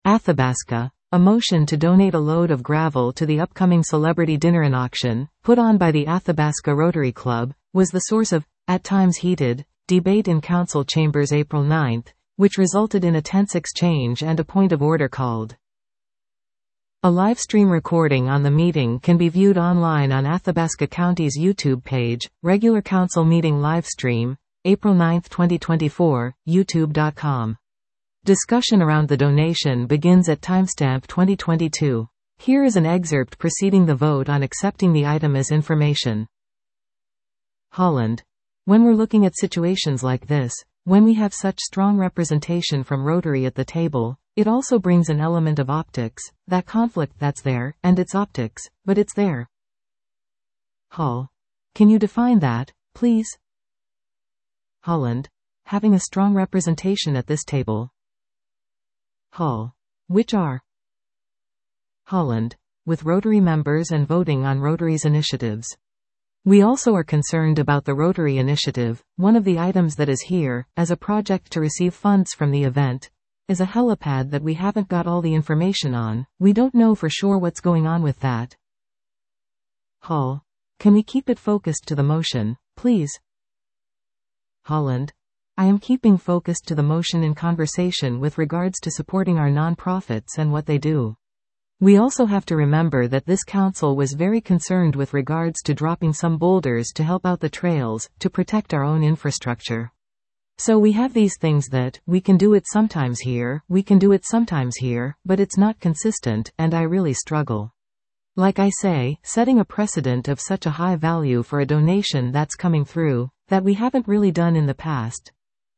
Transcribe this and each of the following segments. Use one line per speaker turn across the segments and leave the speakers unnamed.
Athabasca, a motion to donate a load of gravel to the upcoming celebrity dinner and auction, put on by the Athabasca Rotary Club, was the source of, at times heated, debate in council chambers April 9, which resulted in a tense exchange and a point of order called. A live stream recording on the meeting can be viewed online on Athabasca County's YouTube page, Regular Council Meeting Live Stream, April 9, 2024, youtube.com. Discussion around the donation begins at timestamp 2022. Here is an excerpt preceding the vote on accepting the item as information. Holland. When we're looking at situations like this, when we have such strong representation from Rotary at the table, it also brings an element of optics, that conflict that's there, and it's optics, but it's there. Hall. Can you define that, please? Holland. Having a strong representation at this table. Hall. Which are? Holland. With Rotary members and voting on Rotary's initiatives. We also are concerned about the Rotary initiative. One of the items that is here, as a project to receive funds from the event, is a helipad that we haven't got all the information on. We don't know for sure what's going on with that. Hall. Can we keep it focused to the motion, please? Holland. I am keeping focused to the motion in conversation with regards to supporting our non-profits and what they do. We also have to remember that this council was very concerned with regards to dropping some boulders to help out the trails, to protect our own infrastructure. So we have these things that, we can do it sometimes here, we can do it sometimes here, but it's not consistent, and I really struggle. Like I say, setting a precedent of such a high value for a donation that's coming through, that we haven't really done in the past.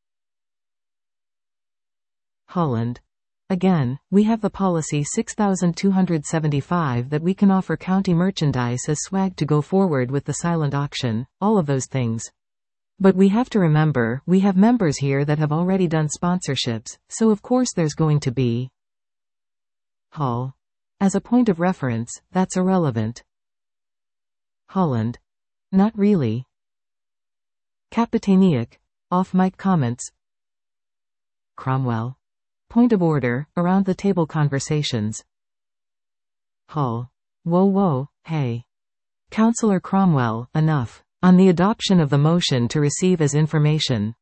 Holland. Again, we have the policy 6275 that we can offer county merchandise as swag to go forward with the silent auction, all of those things. But we have to remember, we have members here that have already done sponsorships, so of course there's going to be. Hall. As a point of reference, that's irrelevant. Holland. Not really. Kapitaniak. Off-mic comments. Cromwell. Point of order, around the table conversations. Hall. Whoa, hey. Councillor Cromwell, enough. On the adoption of the motion to receive as information,